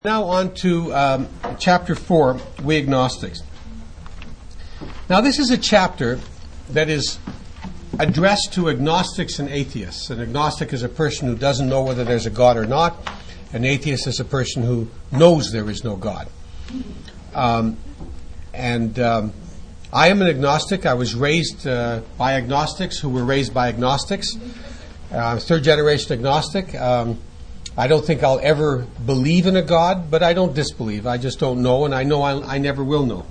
Now on to chapter 4, We Agnostics. Now this is a chapter that is addressed to agnostics and atheists. An agnostic is a person who doesn't know whether there's a God or not. An atheist is a person who knows there is no God. I am an agnostic. I was raised by agnostics who were raised by agnostics. I'm third generation agnostic. I don't think I'll ever believe in a God, but I don't disbelieve. I just don't know, and I know I never will know.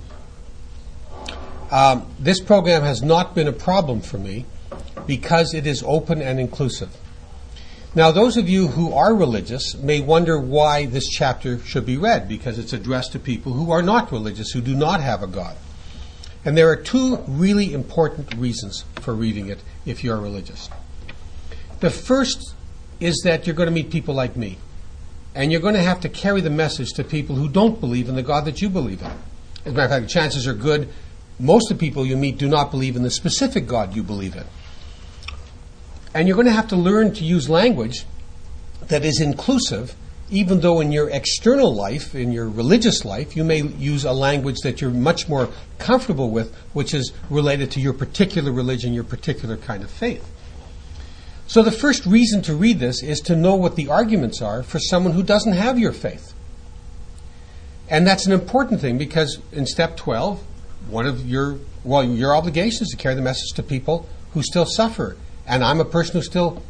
This program has not been a problem for me because it is open and inclusive. Now, those of you who are religious may wonder why this chapter should be read, because it's addressed to people who are not religious, who do not have a God. And there are two really important reasons for reading it if you're religious. The first is that you're going to meet people like me. And you're going to have to carry the message to people who don't believe in the God that you believe in. As a matter of fact, the chances are good most of the people you meet do not believe in the specific God you believe in. And you're going to have to learn to use language that is inclusive, even though in your external life, in your religious life, you may use a language that you're much more comfortable with, which is related to your particular religion, your particular kind of faith. So the first reason to read this is to know what the arguments are for someone who doesn't have your faith. And that's an important thing because in step 12, one of your obligations is to carry the message to people who still suffer. And I'm a person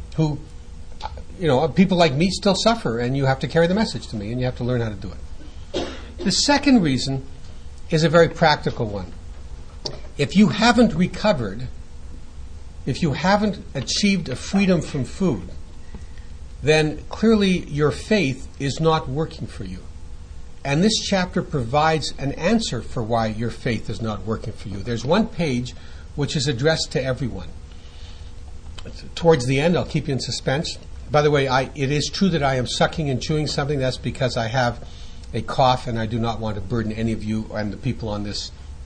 people like me still suffer, and you have to carry the message to me, and you have to learn how to do it. The second reason is a very practical one. If you haven't recovered, if you haven't achieved a freedom from food, then clearly your faith is not working for you. And this chapter provides an answer for why your faith is not working for you. There's one page which is addressed to everyone. Towards the end, I'll keep you in suspense. By the way, it is true that I am sucking and chewing something. That's because I have a cough and I do not want to burden any of you and the people on this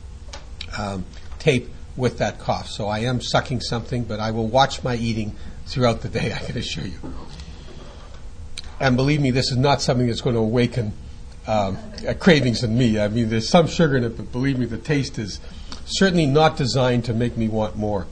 tape with that cough. So I am sucking something, but I will watch my eating throughout the day, I can assure you. And believe me, this is not something that's going to awaken cravings in me. I mean, there's some sugar in it, but believe me, the taste is certainly not designed to make me want more.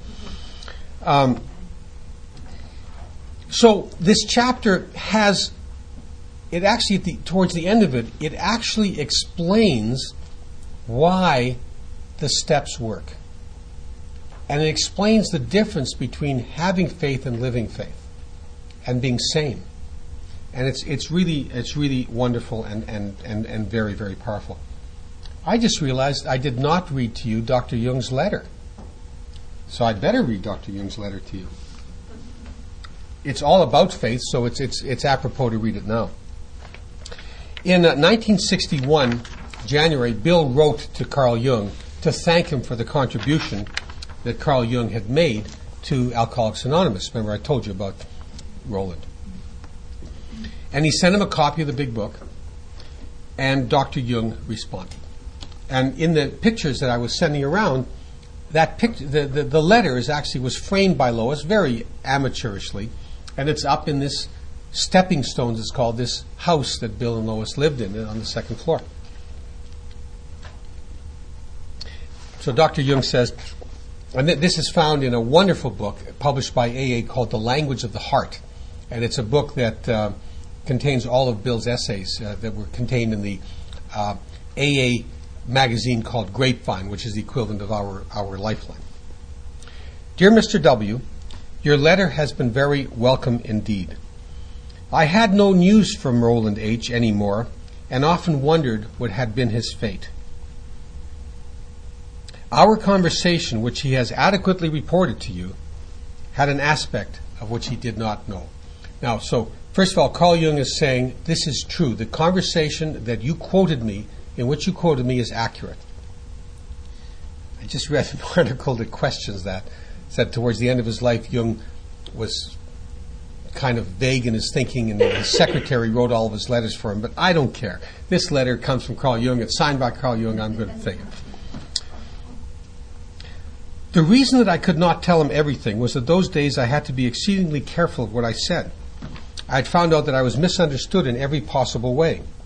So this chapter has, it actually, towards the end of it, it actually explains why the steps work. And it explains the difference between having faith and living faith and being sane. And it's really wonderful and very, very powerful. I just realized I did not read to you Dr. Jung's letter. So I'd better read Dr. Jung's letter to you. It's all about faith, so it's apropos to read it now. In 1961, January, Bill wrote to Carl Jung to thank him for the contribution that Carl Jung had made to Alcoholics Anonymous. Remember, I told you about Roland. And he sent him a copy of the big book, and Dr. Jung responded. And in the pictures that I was sending around, that picture, the letter was framed by Lois very amateurishly, and it's up in this stepping stones, it's called, this house that Bill and Lois lived in on the second floor. So Dr. Jung says, and this is found in a wonderful book published by AA called The Language of the Heart. And it's a book that contains all of Bill's essays that were contained in the AA magazine called Grapevine, which is the equivalent of our Lifeline. Dear Mr. W., your letter has been very welcome indeed. I had no news from Roland H. anymore and often wondered what had been his fate. Our conversation, which he has adequately reported to you, had an aspect of which he did not know. Now, so, first of all, Carl Jung is saying, this is true. The conversation that you quoted me, in which you quoted me, is accurate. I just read an article that questions that. Said towards the end of his life, Jung was kind of vague in his thinking, and his secretary wrote all of his letters for him, but I don't care. This letter comes from Carl Jung. It's signed by Carl Jung. I'm going to take it. The reason that I could not tell him everything was that those days I had to be exceedingly careful of what I said. I had found out that I was misunderstood in every possible way.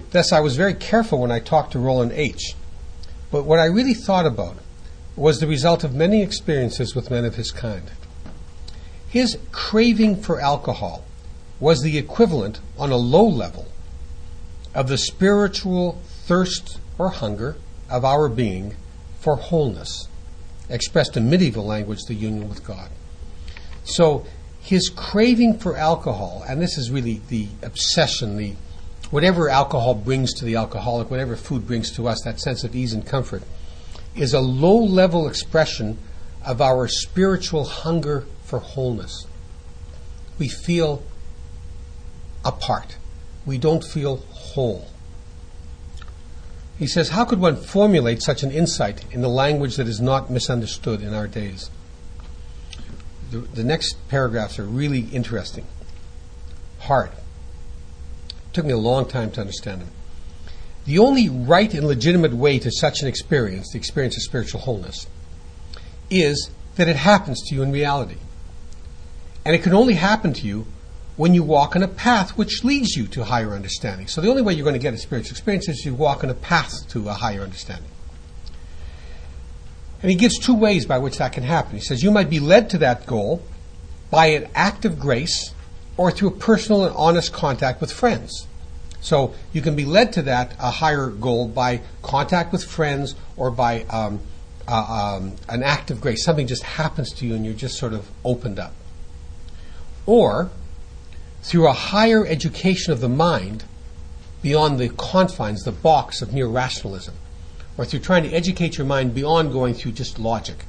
Thus, I was very careful when I talked to Roland H. But what I really thought about was the result of many experiences with men of his kind. His craving for alcohol was the equivalent, on a low level, of the spiritual thirst or hunger of our being for wholeness, expressed in medieval language, the union with God. So his craving for alcohol, and this is really the obsession, whatever alcohol brings to the alcoholic, whatever food brings to us, that sense of ease and comfort, is a low-level expression of our spiritual hunger for wholeness. We feel apart. We don't feel whole. He says, how could one formulate such an insight in a language that is not misunderstood in our days? The next paragraphs are really interesting. Hard. It took me a long time to understand them. The only right and legitimate way to such an experience, the experience of spiritual wholeness, is that it happens to you in reality. And it can only happen to you when you walk on a path which leads you to higher understanding. So the only way you're going to get a spiritual experience is you walk on a path to a higher understanding. And he gives two ways by which that can happen. He says you might be led to that goal by an act of grace or through a personal and honest contact with friends. So you can be led to that, a higher goal, by contact with friends or by an act of grace. Something just happens to you and you're just sort of opened up. Or through a higher education of the mind beyond the confines, the box of mere rationalism, or through trying to educate your mind beyond going through just logic.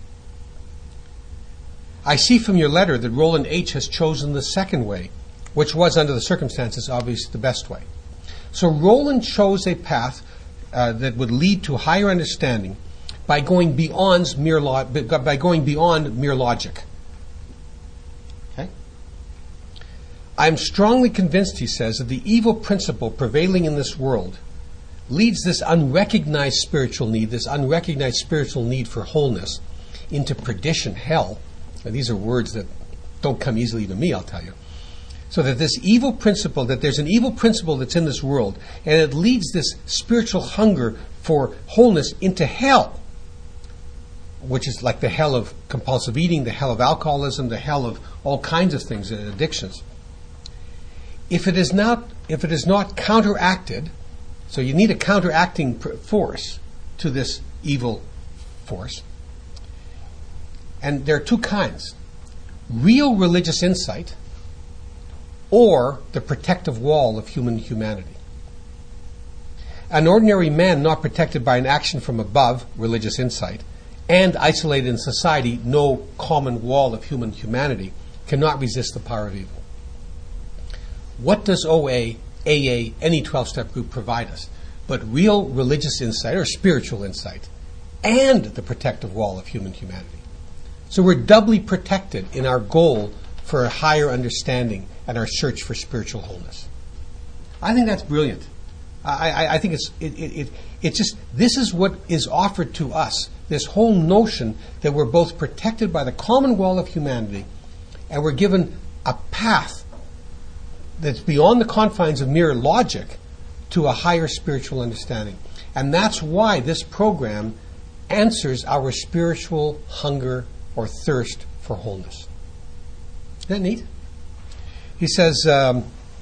I see from your letter that Roland H. has chosen the second way, which was, under the circumstances, obviously the best way. So Roland chose a path that would lead to higher understanding by going beyond mere logic. Okay? I am strongly convinced, he says, that the evil principle prevailing in this world leads this unrecognized spiritual need for wholeness, into perdition, hell. Now, these are words that don't come easily to me, I'll tell you. So that there's an evil principle that's in this world, and it leads this spiritual hunger for wholeness into hell, which is like the hell of compulsive eating, the hell of alcoholism, the hell of all kinds of things, addictions. If it is not counteracted, so you need a counteracting force to this evil force. And there are two kinds: real religious insight or the protective wall of human humanity. An ordinary man not protected by an action from above, religious insight, and isolated in society, no common wall of human humanity, cannot resist the power of evil. What does OA, AA, any 12-step group provide us but real religious insight or spiritual insight and the protective wall of human humanity? So we're doubly protected in our goal for a higher understanding and our search for spiritual wholeness. I think that's brilliant. I think it's just, this is what is offered to us, this whole notion that we're both protected by the common wall of humanity and we're given a path that's beyond the confines of mere logic to a higher spiritual understanding. And that's why this program answers our spiritual hunger or thirst for wholeness. Isn't that neat? He says, the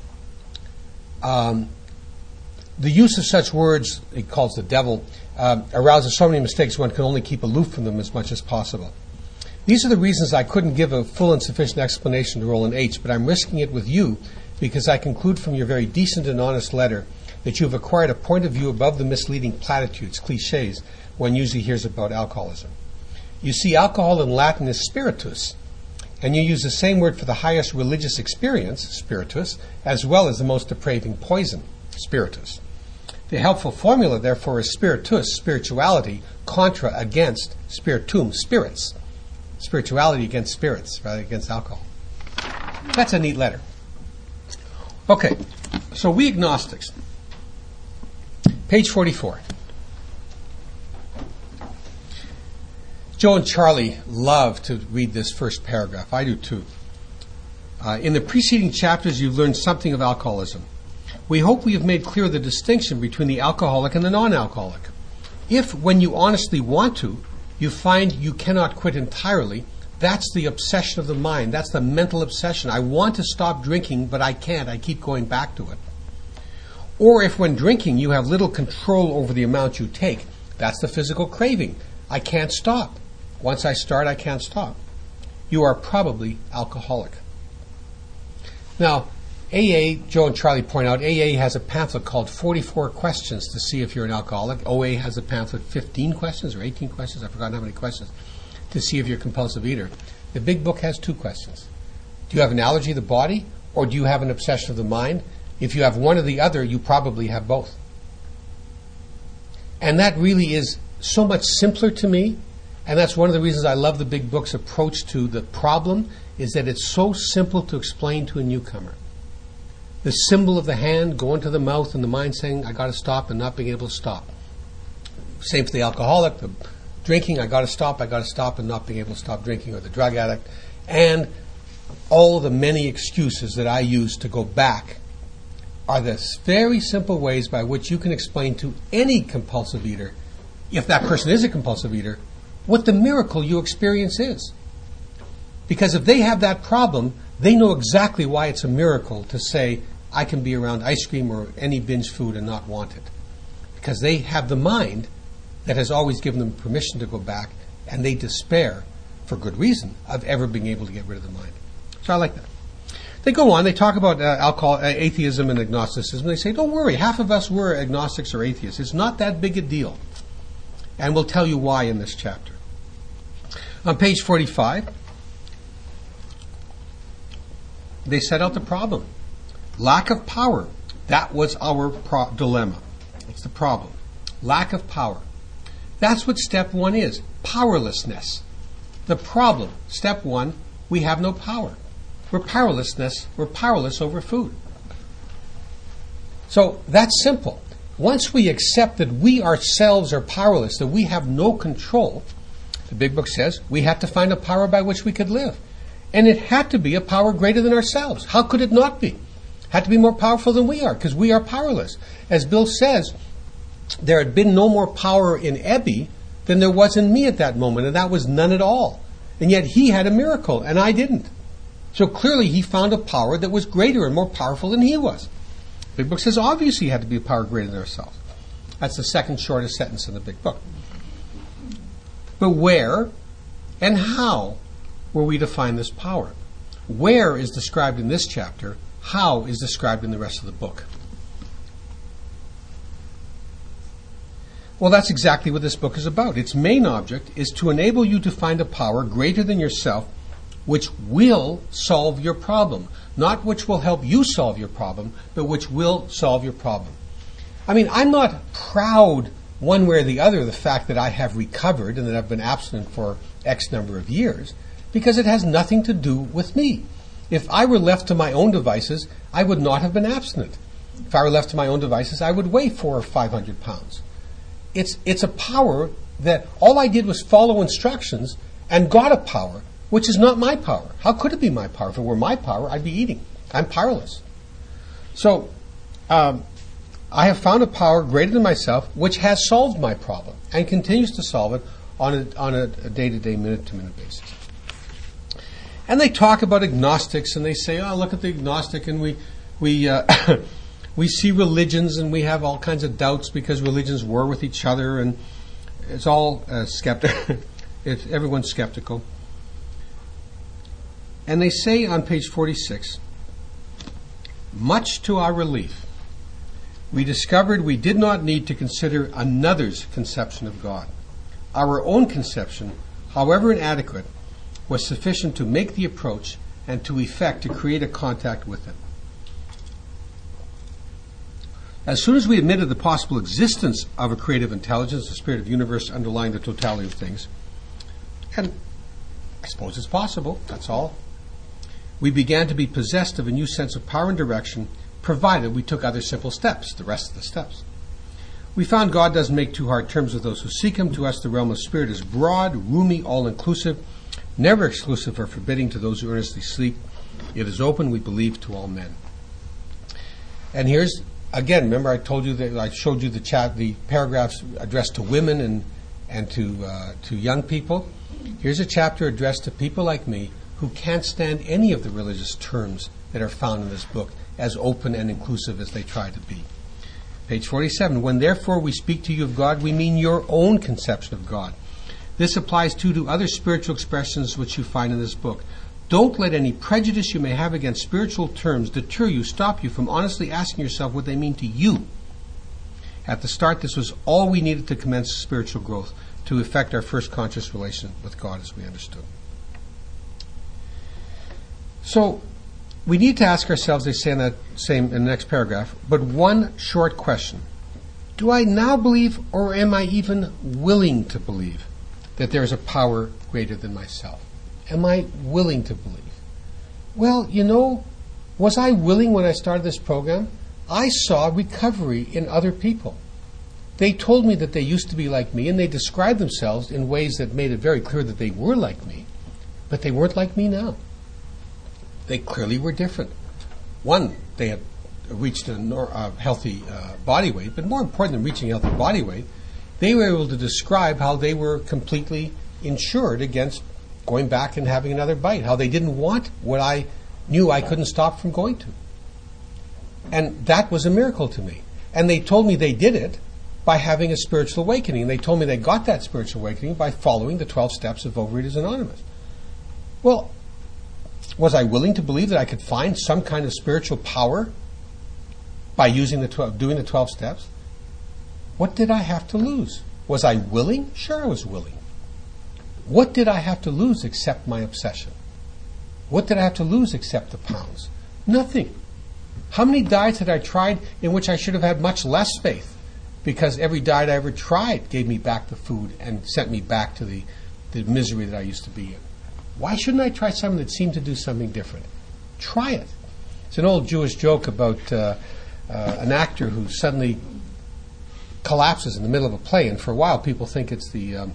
use of such words, he calls the devil, arouses so many mistakes one can only keep aloof from them as much as possible. These are the reasons I couldn't give a full and sufficient explanation to Roland H., but I'm risking it with you because I conclude from your very decent and honest letter that you have acquired a point of view above the misleading platitudes, cliches, one usually hears about alcoholism. You see, alcohol in Latin is spiritus, and you use the same word for the highest religious experience, spiritus, as well as the most depraving poison, spiritus. The helpful formula, therefore, is spiritus, spirituality, contra against spiritum, spirits. Spirituality against spirits, rather against alcohol. That's a neat letter. Okay, so we agnostics. Page 44. Joe and Charlie love to read this first paragraph. I do too. In the preceding chapters, you've learned something of alcoholism. We hope we have made clear the distinction between the alcoholic and the non-alcoholic. If, when you honestly want to, you find you cannot quit entirely, that's the obsession of the mind. That's the mental obsession. I want to stop drinking, but I can't. I keep going back to it. Or if when drinking you have little control over the amount you take, that's the physical craving. I can't stop. Once I start, I can't stop. You are probably alcoholic. Now, AA, Joe and Charlie point out, AA has a pamphlet called 44 Questions to see if you're an alcoholic. OA has a pamphlet, 15 questions or 18 questions, I've forgotten how many questions, to see if you're a compulsive eater. The big book has 2 questions. Do you have an allergy of the body, or do you have an obsession of the mind? If you have one or the other, you probably have both. And that really is so much simpler to me, and that's one of the reasons I love the big book's approach to the problem, is that it's so simple to explain to a newcomer. The symbol of the hand going to the mouth and the mind saying, I got to stop, and not being able to stop. Same for the alcoholic, the drinking, I got to stop, and not being able to stop drinking, or the drug addict, and all the many excuses that I use to go back are the very simple ways by which you can explain to any compulsive eater, if that person is a compulsive eater, what the miracle you experience is. Because if they have that problem, they know exactly why it's a miracle to say, I can be around ice cream or any binge food and not want it. Because they have the mind that has always given them permission to go back, and they despair, for good reason, of ever being able to get rid of the mind. So I like that. They go on, they talk about atheism and agnosticism. They say, don't worry, half of us were agnostics or atheists. It's not that big a deal. And we'll tell you why in this chapter. On page 45, they set out the problem. Lack of power. That was our dilemma. It's the problem. Lack of power. That's what step 1 is. Powerlessness. The problem. Step 1, we have no power. We're powerless over food. So that's simple. Once we accept that we ourselves are powerless, that we have no control, the big book says we have to find a power by which we could live. And it had to be a power greater than ourselves. How could it not be? It had to be more powerful than we are, because we are powerless. As Bill says, there had been no more power in Ebby than there was in me at that moment, and that was none at all. And yet he had a miracle, and I didn't. So clearly he found a power that was greater and more powerful than he was. The big book says obviously he had to be a power greater than ourselves. That's the second shortest sentence in the big book. But where and how were we to find this power? Where is described in this chapter, how is described in the rest of the book. Well, that's exactly what this book is about. Its main object is to enable you to find a power greater than yourself which will solve your problem. Not which will help you solve your problem, but which will solve your problem. I mean, I'm not proud one way or the other of the fact that I have recovered and that I've been abstinent for X number of years, because it has nothing to do with me. If I were left to my own devices, I would not have been abstinent. If I were left to my own devices, I would weigh 400 or 500 pounds. It's a power that all I did was follow instructions and got a power which is not my power. How could it be my power? If it were my power, I'd be eating. I'm powerless. So, I have found a power greater than myself which has solved my problem and continues to solve it on a day-to-day, minute-to-minute basis. And they talk about agnostics, and they say, oh, look at the agnostic, and we see religions, and we have all kinds of doubts because religions war with each other, and it's all everyone's skeptical. And they say on page 46, much to our relief, we discovered we did not need to consider another's conception of God. Our own conception, however inadequate, was sufficient to make the approach and to effect to create a contact with Him. As soon as we admitted the possible existence of a creative intelligence, a spirit of the universe underlying the totality of things, and I suppose it's possible, that's all, we began to be possessed of a new sense of power and direction, provided we took other simple steps, the rest of the steps. We found God doesn't make too hard terms with those who seek Him. To us, the realm of spirit is broad, roomy, all-inclusive, never exclusive or forbidding to those who earnestly seek. It is open, we believe, to all men. And here's again, remember I told you that I showed you the paragraphs addressed to women and to young people. Here's a chapter addressed to people like me who can't stand any of the religious terms that are found in this book, as open and inclusive as they try to be. Page 47, when therefore we speak to you of God, we mean your own conception of God. This applies too to other spiritual expressions which you find in this book. Don't let any prejudice you may have against spiritual terms deter you, stop you from honestly asking yourself what they mean to you. At the start, this was all we needed to commence spiritual growth, to effect our first conscious relation with God as we understood. So, we need to ask ourselves, they say in the next paragraph, but one short question. Do I now believe, or am I even willing to believe, that there is a power greater than myself? Am I willing to believe? Well, was I willing when I started this program? I saw recovery in other people. They told me that they used to be like me, and they described themselves in ways that made it very clear that they were like me, but they weren't like me now. They clearly were different. One, they had reached a healthy body weight, but more important than reaching a healthy body weight, they were able to describe how they were completely insured against going back and having another bite, how they didn't want what I knew I couldn't stop from going to. And that was a miracle to me. And they told me they did it by having a spiritual awakening. They told me they got that spiritual awakening by following the 12 steps of Overeaters Anonymous. Well, was I willing to believe that I could find some kind of spiritual power by doing the 12 steps? What did I have to lose? Was I willing? Sure, I was willing. What did I have to lose except my obsession? What did I have to lose except the pounds? Nothing. How many diets had I tried in which I should have had much less faith? Because every diet I ever tried gave me back the food and sent me back to the misery that I used to be in. Why shouldn't I try something that seemed to do something different? Try it. It's an old Jewish joke about an actor who suddenly collapses in the middle of a play, and for a while people think it's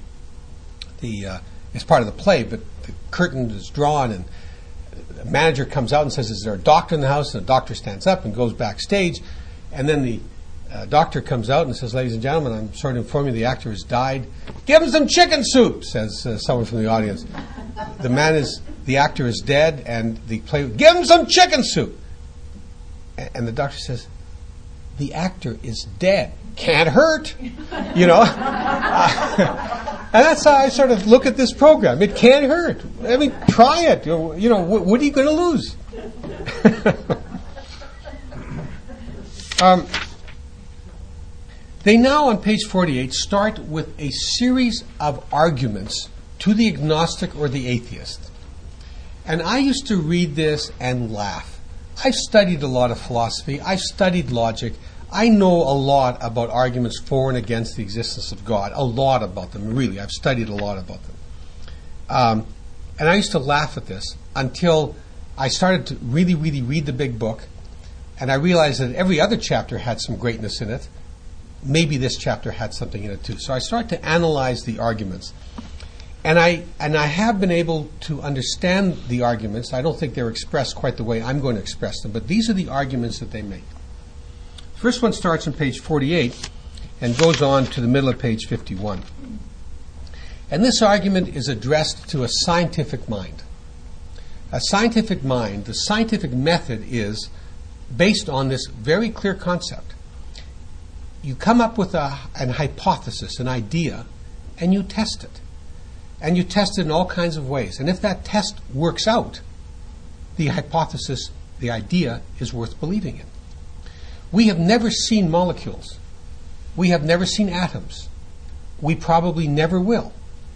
it's part of the play, but the curtain is drawn and the manager comes out and says, "Is there a doctor in the house?" And the doctor stands up and goes backstage, and then the doctor comes out and says, "Ladies and gentlemen, I'm sorry to inform you the actor has died. Give him some chicken soup," says someone from the audience. The actor is dead, and the play, "Give him some chicken soup." And the doctor says, "The actor is dead. Can't hurt." And that's how I sort of look at this program. It can't hurt. I mean, try it. What are you going to lose? They now, on page 48, start with a series of arguments to the agnostic or the atheist. And I used to read this and laugh. I've studied a lot of philosophy. I've studied logic. I know a lot about arguments for and against the existence of God. A lot about them, really. I've studied a lot about them. And I used to laugh at this until I started to really, really read the big book. And I realized that every other chapter had some greatness in it. Maybe this chapter had something in it too. So I started to analyze the arguments. And I have been able to understand the arguments. I don't think they're expressed quite the way I'm going to express them, but these are the arguments that they make. The first one starts on page 48 and goes on to the middle of page 51. And this argument is addressed to a scientific mind. A scientific mind, the scientific method is based on this very clear concept. You come up with an hypothesis, an idea, and you test it. And you test it in all kinds of ways. And if that test works out, the hypothesis, the idea, is worth believing in. We have never seen molecules. We have never seen atoms. We probably never will.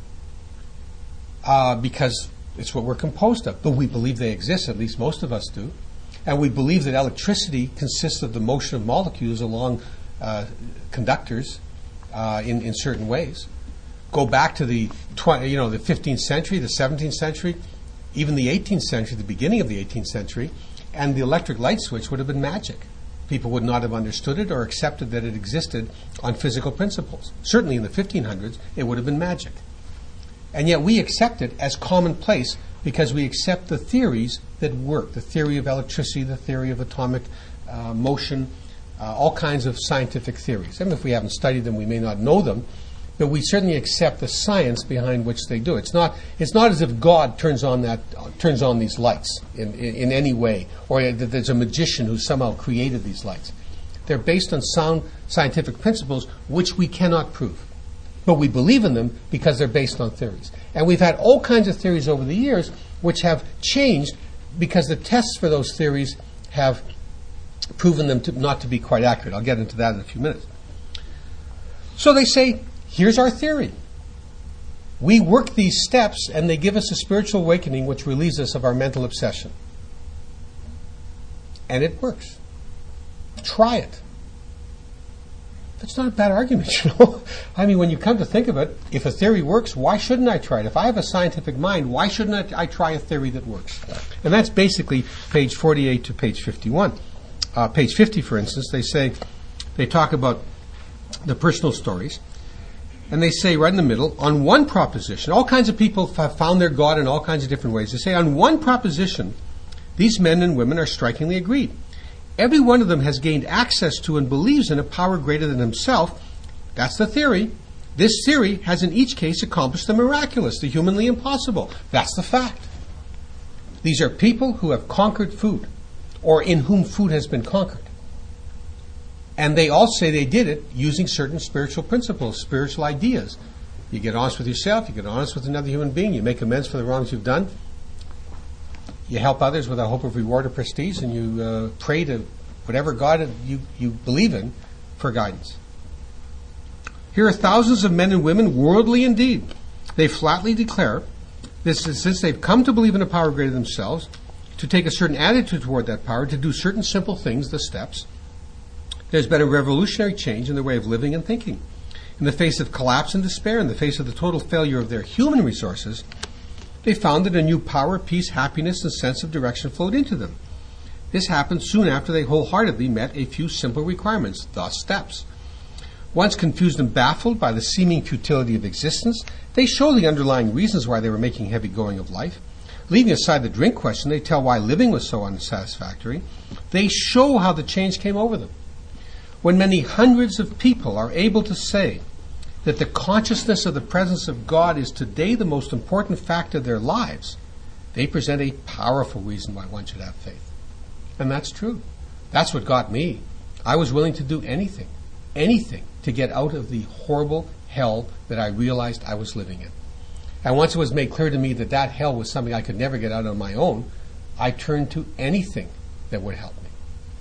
Because it's what we're composed of. But we believe they exist, at least most of us do. And we believe that electricity consists of the motion of molecules along conductors in certain ways. Go back to the 15th century, the 17th century, even the 18th century, the beginning of the 18th century, and the electric light switch would have been magic. People would not have understood it or accepted that it existed on physical principles. Certainly in the 1500s, it would have been magic. And yet we accept it as commonplace because we accept the theories that work, the theory of electricity, the theory of atomic motion, all kinds of scientific theories. Even if we haven't studied them, we may not know them, but we certainly accept the science behind which they do. It's not as if God turns on these lights in any way, or that there's a magician who somehow created these lights. They're based on sound scientific principles which we cannot prove. But we believe in them because they're based on theories. And we've had all kinds of theories over the years which have changed because the tests for those theories have proven them not to be quite accurate. I'll get into that in a few minutes. So they say, here's our theory. We work these steps and they give us a spiritual awakening which relieves us of our mental obsession. And it works. Try it. That's not a bad argument, you know. I mean, when you come to think of it, if a theory works, why shouldn't I try it? If I have a scientific mind, why shouldn't I try a theory that works? And that's basically page 48 to page 51. Page 50, for instance, they talk about the personal stories. And they say right in the middle, on one proposition, all kinds of people have found their God in all kinds of different ways. They say, on one proposition, these men and women are strikingly agreed. Every one of them has gained access to and believes in a power greater than himself. That's the theory. This theory has in each case accomplished the miraculous, the humanly impossible. That's the fact. These are people who have conquered food, or in whom food has been conquered. And they all say they did it using certain spiritual principles, spiritual ideas. You get honest with yourself, you get honest with another human being, you make amends for the wrongs you've done. You help others without hope of reward or prestige, and you pray to whatever God you believe in for guidance. Here are thousands of men and women, worldly indeed. They flatly declare that since they've come to believe in a power greater than themselves, to take a certain attitude toward that power, to do certain simple things, the steps, there's been a revolutionary change in their way of living and thinking. In the face of collapse and despair, in the face of the total failure of their human resources, they found that a new power, peace, happiness, and sense of direction flowed into them. This happened soon after they wholeheartedly met a few simple requirements, the steps. Once confused and baffled by the seeming futility of existence, they show the underlying reasons why they were making heavy going of life. Leaving aside the drink question, they tell why living was so unsatisfactory. They show how the change came over them. When many hundreds of people are able to say that the consciousness of the presence of God is today the most important fact of their lives, they present a powerful reason why one should have faith. And that's true. That's what got me. I was willing to do anything to get out of the horrible hell that I realized I was living in. And once it was made clear to me that that hell was something I could never get out on my own, I turned to anything that would help me.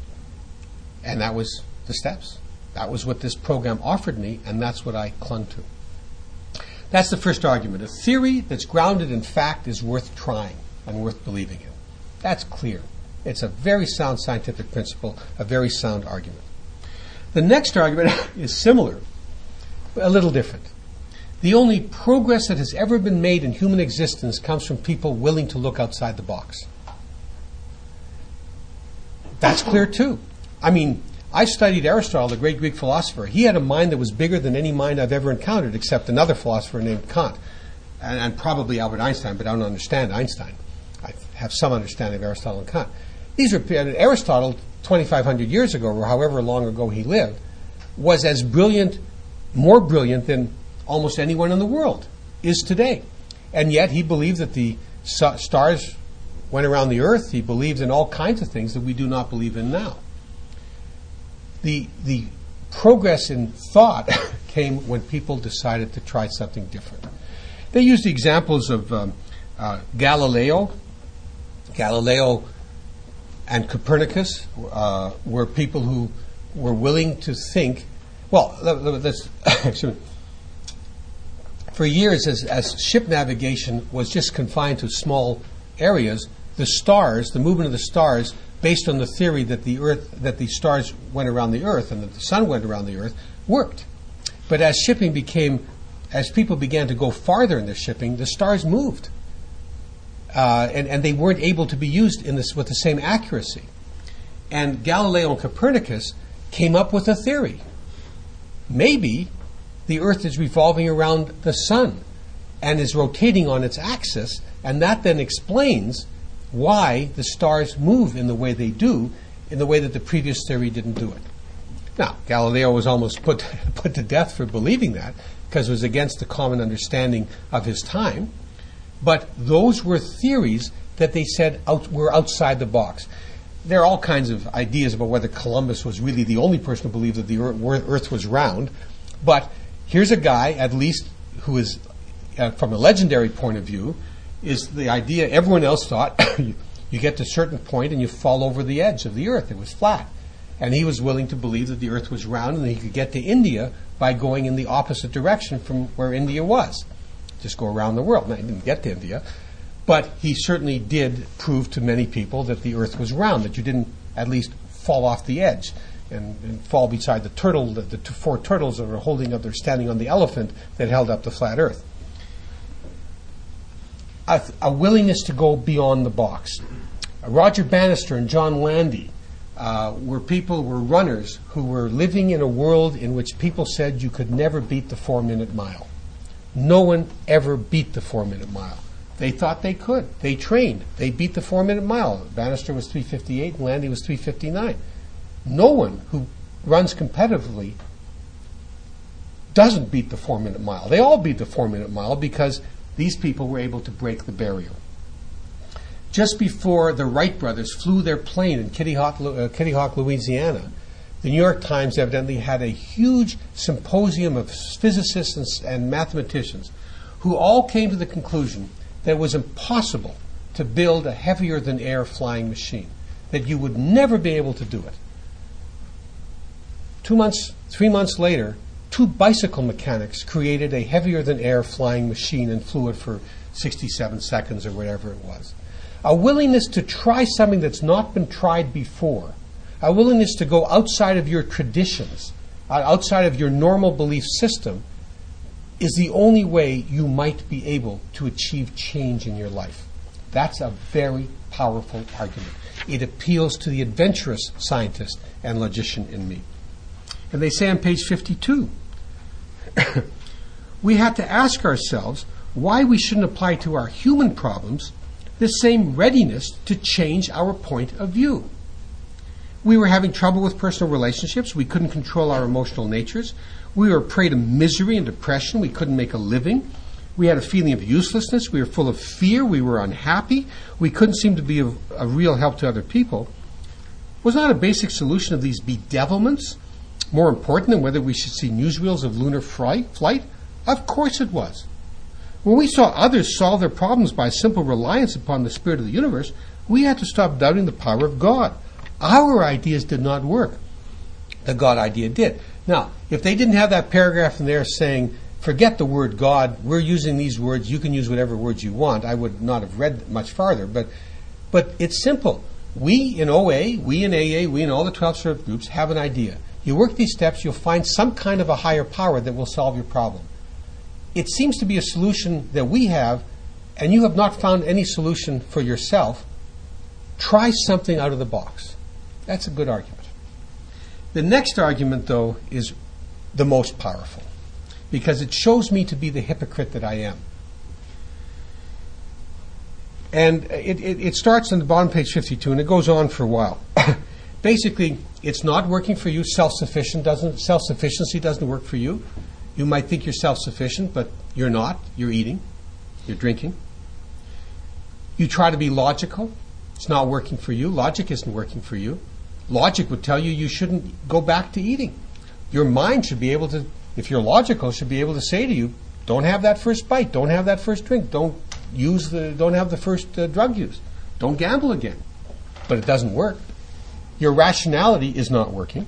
And that was the steps. That was what this program offered me, and that's what I clung to. That's the first argument. A theory that's grounded in fact is worth trying and worth believing in. That's clear. It's a very sound scientific principle, a very sound argument. The next argument is similar, but a little different. The only progress that has ever been made in human existence comes from people willing to look outside the box. That's clear too. I mean, I studied Aristotle, the great Greek philosopher. He had a mind that was bigger than any mind I've ever encountered, except another philosopher named Kant, and probably Albert Einstein, but I don't understand Einstein. I have some understanding of Aristotle and Kant. Aristotle, 2,500 years ago, or however long ago he lived, was as brilliant, more brilliant than almost anyone in the world is today. And yet he believed that the stars went around the earth. He believed in all kinds of things that we do not believe in now. The progress in thought came when people decided to try something different. They used the examples of Galileo and Copernicus were people who were willing to think. Well, for years, as ship navigation was just confined to small areas, the stars, the movement of the stars, based on the theory that the stars went around the earth and that the sun went around the earth, worked. But as people began to go farther in their shipping, the stars moved. And they weren't able to be used with the same accuracy. And Galileo and Copernicus came up with a theory. Maybe the earth is revolving around the sun and is rotating on its axis, and that then explains why the stars move in the way they do, in the way that the previous theory didn't do it. Now, Galileo was almost put to death for believing that, because it was against the common understanding of his time. But those were theories that they said were outside the box. There are all kinds of ideas about whether Columbus was really the only person who believed that the Earth was round. But here's a guy, at least, who is, from a legendary point of view, is the idea everyone else thought you get to a certain point and you fall over the edge of the Earth. It was flat. And he was willing to believe that the Earth was round and that he could get to India by going in the opposite direction from where India was. Just go around the world. Now, he didn't get to India, but he certainly did prove to many people that the Earth was round, that you didn't at least fall off the edge and fall beside the turtle, the four turtles that were standing on the elephant that held up the flat Earth. A willingness to go beyond the box. Roger Bannister and John Landy were runners who were living in a world in which people said you could never beat the 4-minute mile. No one ever beat the 4-minute mile. They thought they could. They trained. They beat the 4-minute mile. Bannister was 3:58 and Landy was 3:59. No one who runs competitively doesn't beat the 4-minute mile. They all beat the 4-minute mile because these people were able to break the barrier. Just before the Wright brothers flew their plane in Kitty Hawk, Louisiana, the New York Times evidently had a huge symposium of physicists and mathematicians who all came to the conclusion that it was impossible to build a heavier-than-air flying machine, that you would never be able to do it. 3 months later, 2 bicycle mechanics created a heavier-than-air flying machine and flew it for 67 seconds or whatever it was. A willingness to try something that's not been tried before, a willingness to go outside of your traditions, outside of your normal belief system, is the only way you might be able to achieve change in your life. That's a very powerful argument. It appeals to the adventurous scientist and logician in me. And they say on page 52, we have to ask ourselves why we shouldn't apply to our human problems the same readiness to change our point of view. We were having trouble with personal relationships. We couldn't control our emotional natures. We were a prey to misery and depression. We couldn't make a living. We had a feeling of uselessness. We were full of fear. We were unhappy. We couldn't seem to be of a real help to other people. Was not a basic solution of these bedevilments more important than whether we should see newsreels of lunar flight? Of course it was. When we saw others solve their problems by simple reliance upon the spirit of the universe, we had to stop doubting the power of God. Our ideas did not work. The God idea did. Now, if they didn't have that paragraph in there saying, forget the word God, we're using these words, you can use whatever words you want, I would not have read much farther. But it's simple. We in OA, we in AA, we in all the 12-step groups have an idea. You work these steps, you'll find some kind of a higher power that will solve your problem. It seems to be a solution that we have, and you have not found any solution for yourself. Try something out of the box. That's a good argument. The next argument, though, is the most powerful, because it shows me to be the hypocrite that I am. And it starts on the bottom page 52, and it goes on for a while. Basically, it's not working for you. Self-sufficiency doesn't work for you. You might think you're self-sufficient, but you're not. You're eating. You're drinking. You try to be logical. It's not working for you. Logic isn't working for you. Logic would tell you you shouldn't go back to eating. Your mind should be able to, if you're logical, should be able to say to you, don't have that first bite, don't have that first drink, don't have the first drug use, don't gamble again. But it doesn't work. Your rationality is not working.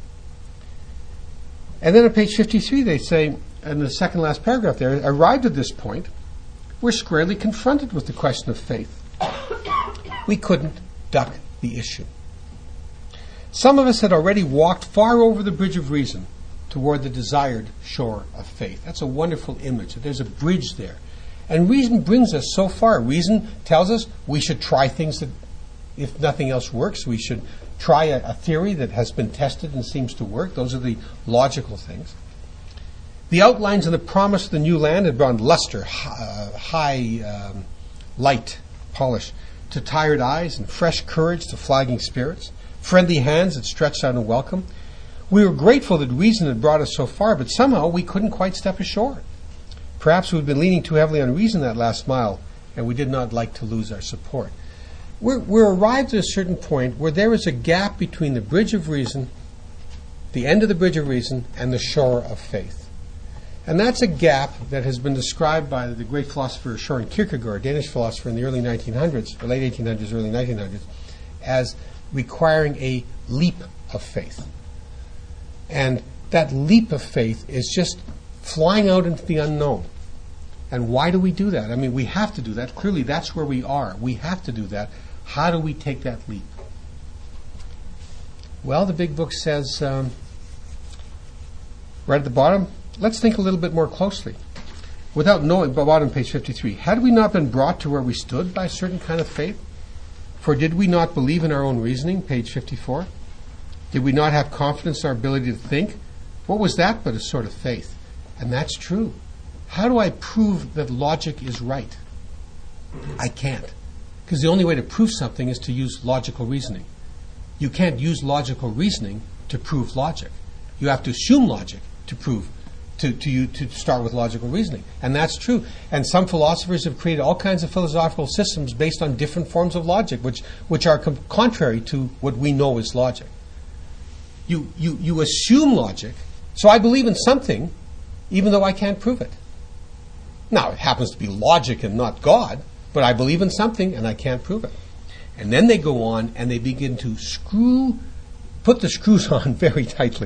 And then on page 53 they say, in the second last paragraph there, arrived at this point, we're squarely confronted with the question of faith. We couldn't duck the issue. Some of us had already walked far over the bridge of reason toward the desired shore of faith. That's a wonderful image. There's a bridge there. And reason brings us so far. Reason tells us we should try things that, if nothing else works, we should try a theory that has been tested and seems to work. Those are the logical things. The outlines of the promise of the new land had brought luster, high light, polish, to tired eyes and fresh courage to flagging spirits. Friendly hands that stretched out in welcome. We were grateful that reason had brought us so far, but somehow we couldn't quite step ashore. Perhaps we'd been leaning too heavily on reason that last mile, and we did not like to lose our support. We're arrived at a certain point where there is a gap between the bridge of reason, the end of the bridge of reason, and the shore of faith. And that's a gap that has been described by the great philosopher Søren Kierkegaard, a Danish philosopher in the early 1900s, or late 1800s, early 1900s, as requiring a leap of faith. And that leap of faith is just flying out into the unknown. And why do we do that? I mean, we have to do that. Clearly, that's where we are. We have to do that. How do we take that leap? Well, the big book says, right at the bottom, let's think a little bit more closely. Without knowing, but on page 53, had we not been brought to where we stood by a certain kind of faith? For did we not believe in our own reasoning? Page 54. Did we not have confidence in our ability to think? What was that but a sort of faith? And that's true. How do I prove that logic is right? I can't. Because the only way to prove something is to use logical reasoning. You can't use logical reasoning to prove logic. You have to assume logic to prove, to start with logical reasoning. And that's true. And some philosophers have created all kinds of philosophical systems based on different forms of logic, which are contrary to what we know is logic. You assume logic, so I believe in something, even though I can't prove it. Now, it happens to be logic and not God, but I believe in something and I can't prove it. And then they go on and they begin to put the screws on very tightly.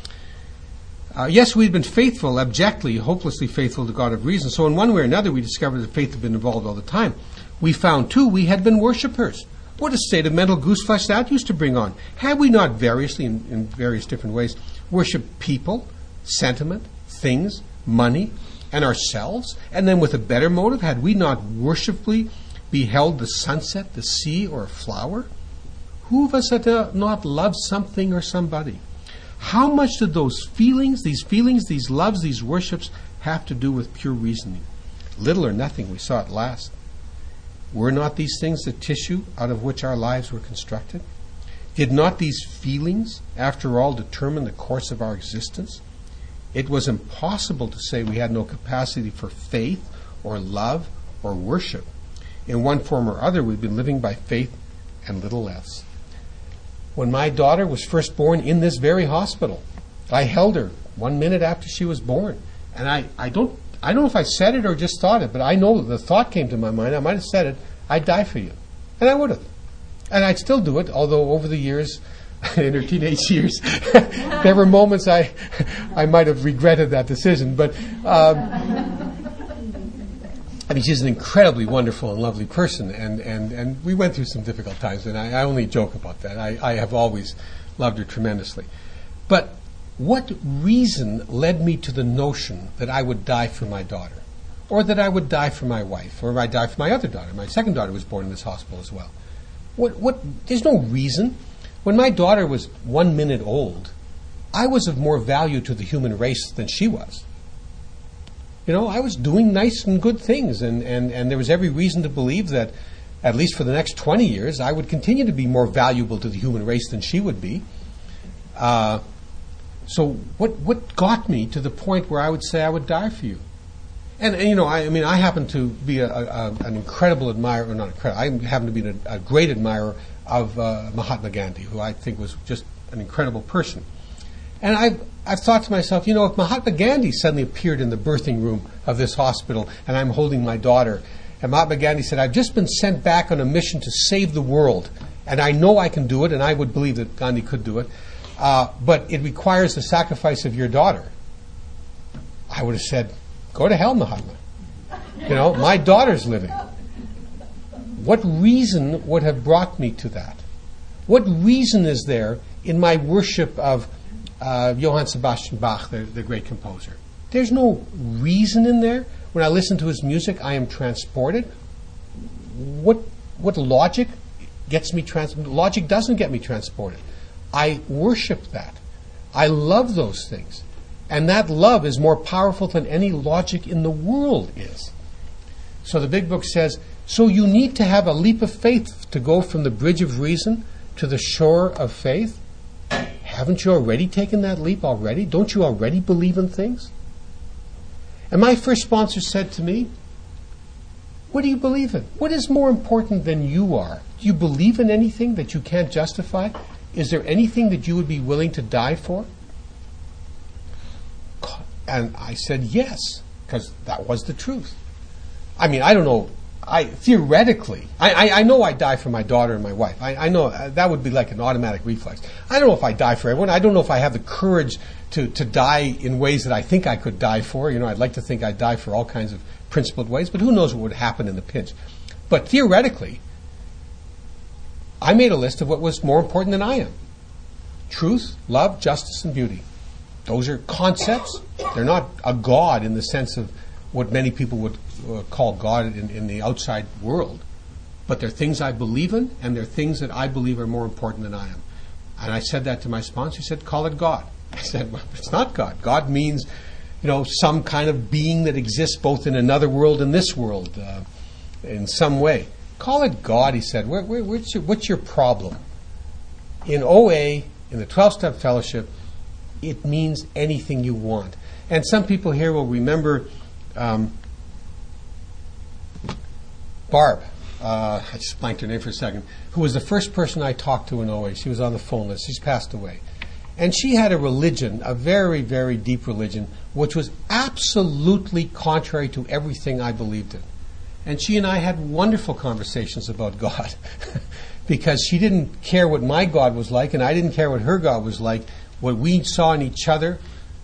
Yes, we've been faithful, abjectly, hopelessly faithful to God of reason. So in one way or another, we discovered that faith had been involved all the time. We found, too, we had been worshippers. What a state of mental gooseflesh that used to bring on. Had we not variously, in various different ways, worshipped people, sentiment, things, money, and ourselves? And then with a better motive, had we not worshipfully beheld the sunset, the sea, or a flower? Who of us had not loved something or somebody? How much did those feelings, these loves, these worships have to do with pure reasoning? Little or nothing, we saw at last. Were not these things the tissue out of which our lives were constructed? Did not these feelings, after all, determine the course of our existence? It was impossible to say we had no capacity for faith or love or worship. In one form or other, we've been living by faith and little less. When my daughter was first born in this very hospital, I held her 1 minute after she was born. And I don't know if I said it or just thought it, but I know the thought came to my mind. I might have said it, I'd die for you. And I would have. And I'd still do it, although over the years, in her teenage years, there were moments I might have regretted that decision. But, I mean, she's an incredibly wonderful and lovely person, and we went through some difficult times, and I only joke about that. I have always loved her tremendously. But what reason led me to the notion that I would die for my daughter, or that I would die for my wife, or I'd die for my other daughter? My second daughter was born in this hospital as well. There's no reason. When my daughter was 1 minute old, I was of more value to the human race than she was. You know, I was doing nice and good things, and there was every reason to believe that, at least for the next 20 years, I would continue to be more valuable to the human race than she would be. So what got me to the point where I would say I would die for you? And you know, I happen to be an incredible admirer, or not incredible, I happen to be a great admirer of Mahatma Gandhi, who I think was just an incredible person. And I've thought to myself, you know, if Mahatma Gandhi suddenly appeared in the birthing room of this hospital and I'm holding my daughter, and Mahatma Gandhi said, I've just been sent back on a mission to save the world, and I know I can do it, and I would believe that Gandhi could do it, but it requires the sacrifice of your daughter. I would have said, go to hell, Mahatma. You know, my daughter's living. What reason would have brought me to that? What reason is there in my worship of Johann Sebastian Bach, the great composer? There's no reason in there. When I listen to his music, I am transported. What logic gets me transported? Logic doesn't get me transported. I worship that. I love those things. And that love is more powerful than any logic in the world is. So the big book says, so you need to have a leap of faith to go from the bridge of reason to the shore of faith. haven't you already taken that leap already? Don't you already believe in things? And my first sponsor said to me, what do you believe in? What is more important than you are? Do you believe in anything that you can't justify? Is there anything that you would be willing to die for? And I said yes, because that was the truth. I mean, I don't know. Theoretically, I know I'd die for my daughter and my wife. I know that would be like an automatic reflex. I don't know if I die for everyone. I don't know if I have the courage to die in ways that I think I could die for. I'd like to think I'd die for all kinds of principled ways, but who knows what would happen in the pinch. But theoretically, I made a list of what was more important than I am. Truth, love, justice, and beauty. Those are concepts. They're not a God in the sense of what many people would call God in the outside world. But they're things I believe in, and they're things that I believe are more important than I am. And I said that to my sponsor. He said, call it God. I said, well, it's not God. God means, some kind of being that exists both in another world and this world in some way. Call it God, he said. What's your problem? In OA, in the 12-Step Fellowship, it means anything you want. And some people here will remember Barb, I just blanked her name for a second, who was the first person I talked to in OA. She was on the phone list. She's passed away. And she had a religion, a very, very deep religion, which was absolutely contrary to everything I believed in. And she and I had wonderful conversations about God because she didn't care what my God was like, and I didn't care what her God was like. What we saw in each other,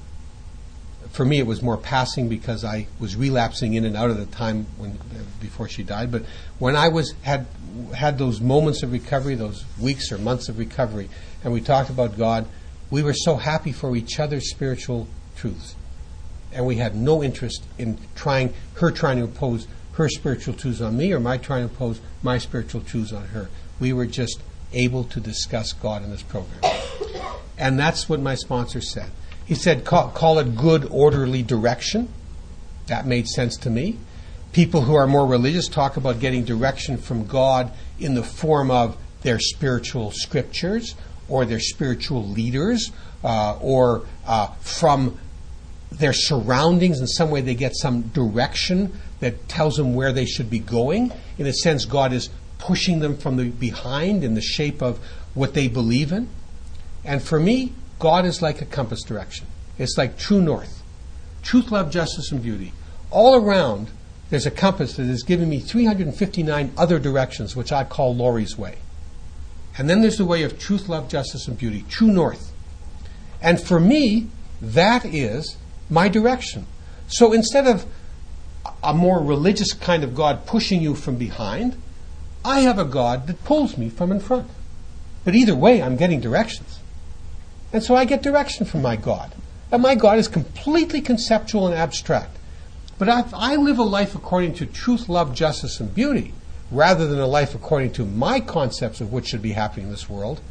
for me it was more passing because I was relapsing in and out of the time before she died. But when I had those moments of recovery, those weeks or months of recovery, and we talked about God, we were so happy for each other's spiritual truths. And we had no interest in trying to impose her spiritual truths on me, or my trying to impose my spiritual truths on her. We were just able to discuss God in this program. And that's what my sponsor said. He said, call it good, orderly direction. That made sense to me. People who are more religious talk about getting direction from God in the form of their spiritual scriptures, or their spiritual leaders, or from their surroundings. In some way they get some direction that tells them where they should be going. In a sense, God is pushing them from the behind in the shape of what they believe in. And for me, God is like a compass direction. It's like true north. Truth, love, justice, and beauty. All around, there's a compass that is giving me 359 other directions, which I call Laurie's way. And then there's the way of truth, love, justice, and beauty. True north. And for me, that is my direction. So instead of a more religious kind of God pushing you from behind, I have a God that pulls me from in front. But either way, I'm getting directions. And so I get direction from my God. And my God is completely conceptual and abstract. But if I live a life according to truth, love, justice, and beauty, rather than a life according to my concepts of what should be happening in this world,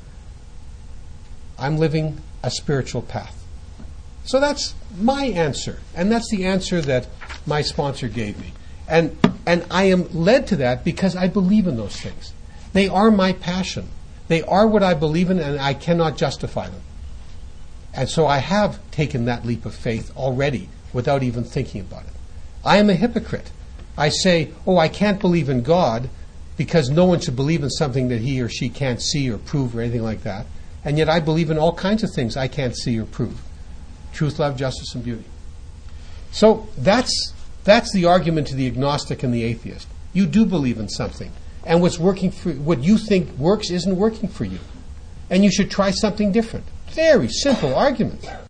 I'm living a spiritual path. So that's my answer. And that's the answer that my sponsor gave me. And I am led to that because I believe in those things. They are my passion. They are what I believe in, and I cannot justify them. And so I have taken that leap of faith already without even thinking about it. I am a hypocrite. I say, I can't believe in God because no one should believe in something that he or she can't see or prove or anything like that. And yet I believe in all kinds of things I can't see or prove. Truth, love, justice, and beauty. So that's the argument to the agnostic and the atheist. You do believe in something. And what you think works isn't working for you. And you should try something different. Very simple argument.